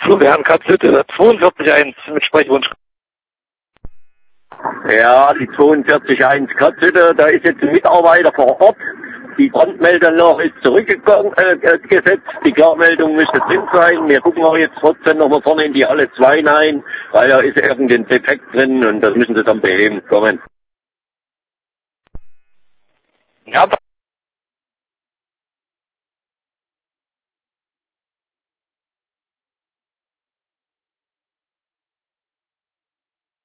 Florian Katzhütte, 42.1 mit Sprechwunsch. Ja, die 42.1 Katzhütte, da ist jetzt ein Mitarbeiter vor Ort. Die Brandmelder ist zurückgesetzt. Die Klarmeldung müsste drin sein. Wir gucken auch jetzt trotzdem nochmal vorne in die Halle 2 hinein, weil da ist irgendein Defekt drin und das müssen sie dann beheben. Kommen. Ja,